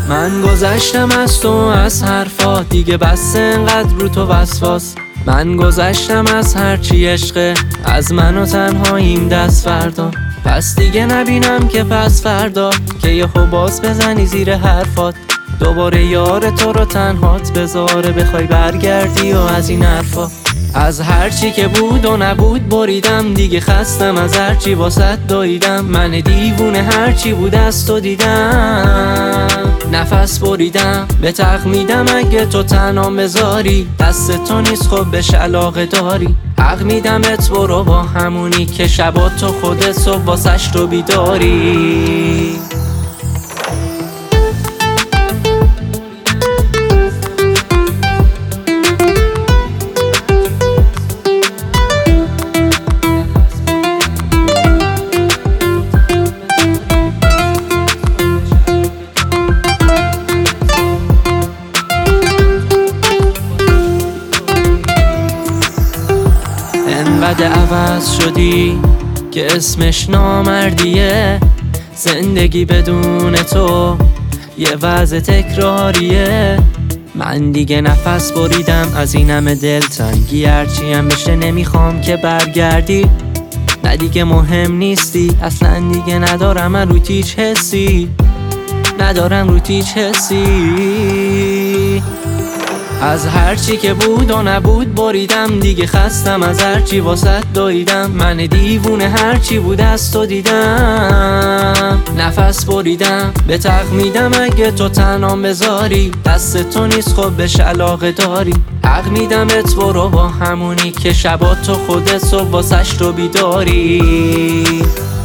من گذشتم از تو از حرفات، دیگه بس انقدر رو تو وسواس. من گذشتم از هرچی عشقه، از من و تنهاییم دست فردا. پس دیگه نبینم که پس فردا که یه باز بزنی زیر حرفات، دوباره یار تو رو تنهات بذاره بخوای برگردی و از این حرفا. از هرچی که بود و نبود بریدم، دیگه خستم از هرچی واسط دویدم. من دیوونه هرچی بود از تو دیدم، نفس بریدم به تقمیدم اگه تو تنها بذاری. دست تو نیست خب بهش علاقه داری، حق میدمت برو با همونی که شبا تو خودت صبح واسش رو بیداری. انقدر عوض شدی که اسمش نامردیه، زندگی بدون تو یه وضع تکراریه. من دیگه نفس بریدم از این همه دلتنگی، هرچی هم بشه نمیخوام که برگردی. نه دیگه مهم نیستی اصلا، دیگه ندارم من روت هیچ حسی، ندارم روت هیچ حسی. از هرچی که بود و نبود بریدم، دیگه خستم از هرچی واسط دویدم. من دیوونه هرچی بود از تو دیدم، نفس بریدم به تقمیدم اگه تو تنها بذاری. دست تو نیست خب بهش علاقه داری، حق میدمت برو با همونی که شبا تو خودت صبح واسش رو بیداری.